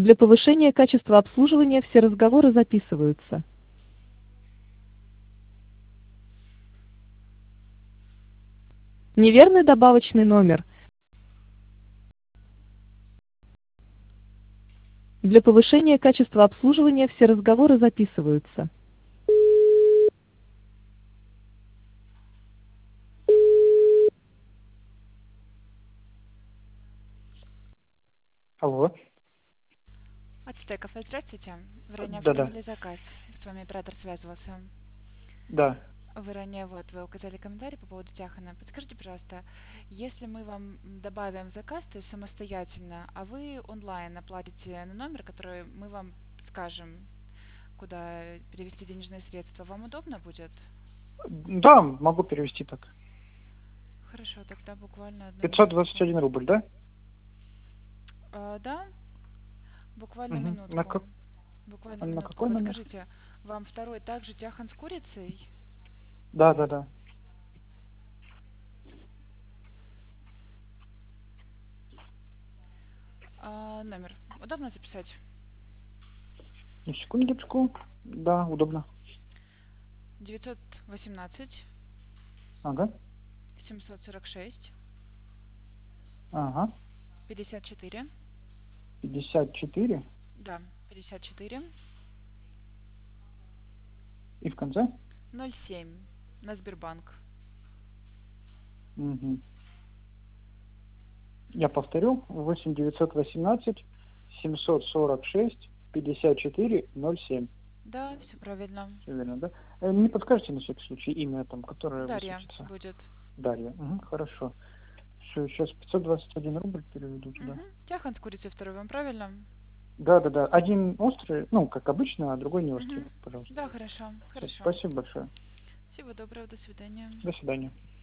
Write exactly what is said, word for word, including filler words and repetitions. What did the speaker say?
Для повышения качества обслуживания все разговоры записываются. Неверный добавочный номер. Для повышения качества обслуживания все разговоры записываются. Алло. Ацтеков, здравствуйте. Вы ранее Да-да. оформили заказ. С вами оператор связывался. Да. Вы ранее вот вы указали комментарий по поводу Тяхана. Подскажите, пожалуйста, если мы вам добавим заказ, то есть самостоятельно, а вы онлайн оплатите на номер, который мы вам скажем, куда перевести денежные средства, вам удобно будет? Да, могу перевести так. Хорошо, тогда буквально одну пятьсот двадцать минутку. один рубль, да? А, да, буквально Угу. На, минутку. как... Буквально на минутку. какой номер? Подскажите, вам второй также Тяхан с курицей? Да, да, да. А, номер. Удобно записать? Ну, секундочку. Да, удобно. девятьсот восемнадцать Ага. семьсот сорок шесть Ага. пятьдесят четыре. пятьдесят четыре. Да, пятьдесят четыре И в конце? ноль семь на Сбербанк. Угу. Я повторю. восемь девятьсот восемнадцать семьсот сорок шесть пятьдесят четыре ноль семь. Да, все правильно. Все верно, да? Э, Не подскажете на всякий случай имя там, которое Дарья высветится? будет. Дарья. Угу, хорошо. Все, сейчас пятьсот двадцать один рубль переведу туда. Угу. Тяхан с курицей второй вам правильно? Да, да, да. Один острый, ну, как обычно, а другой не острый, Угу. пожалуйста. Да, хорошо, Всё, хорошо. спасибо большое. Всего доброго, до свидания. До свидания.